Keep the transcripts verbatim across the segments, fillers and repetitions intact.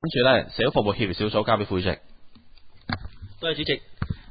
跟住咧，社會服務協調小組交俾副主席。 多謝主席。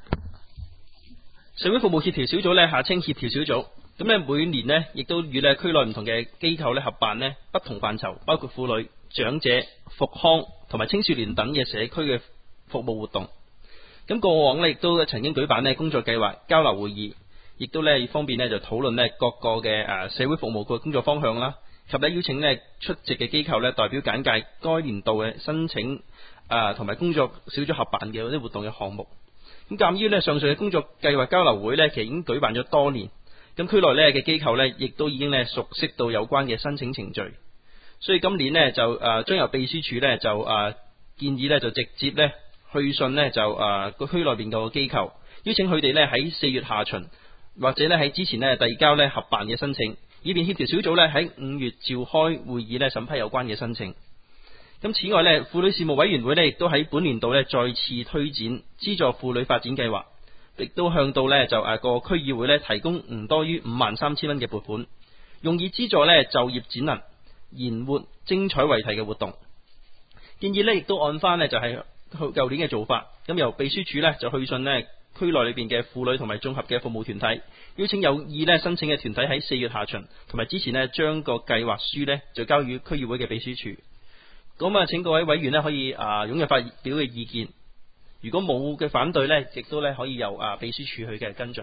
社會服務協調小組咧，下稱協調小組。咁咧每年呢，亦都與咧區內唔同嘅機構咧合辦呢不同範疇，包括婦女、長者、復康同埋青少年等嘅社區嘅服務活動。咁過往呢，亦都曾經舉辦呢工作計劃交流會議，亦都咧方便呢就討論呢各個嘅誒社會服務嘅工作方向啦，及咧邀請呢出席嘅機構咧代表簡介該年度嘅申請誒同埋工作小組合辦嘅嗰啲活動嘅項目。咁鑑於呢上述嘅工作計劃交流會呢，其實已經舉辦咗多年，咁區內呢嘅機構呢，亦都已經呢熟悉到有關嘅申請程序，所以今年呢，就誒將由秘書處呢，就誒建議呢，就直接呢去信呢，就誒個區內邊個機構，邀請佢哋呢喺四月下旬或者呢喺之前呢遞交呢合辦嘅申請，以便協調小組呢喺五月召開會議呢審批有關嘅申請。咁此外呢，婦女事務委員會呢亦都喺本年度呢再次推展資助婦女發展計劃，亦都向到呢就誒個區議會呢提供唔多於五萬三千蚊嘅撥款，用以資助呢就業展能、延活精彩為題嘅活動。建議呢亦都按翻呢就係舊年嘅做法，咁由秘書處呢就去信呢區內裏邊嘅婦女同埋綜合嘅服務團體，邀請有意呢申請嘅團體喺四月下旬同埋之前呢將個計劃書呢就交予區議會嘅秘書處。咁啊，請各位委員呢可以啊踴躍發表嘅意見，如果冇嘅反對呢，亦都呢可以由啊秘書處去嘅跟進。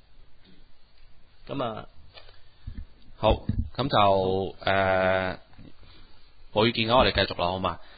咁啊， 好，咁就誒冇意見嘅，我哋繼續啦，好嘛？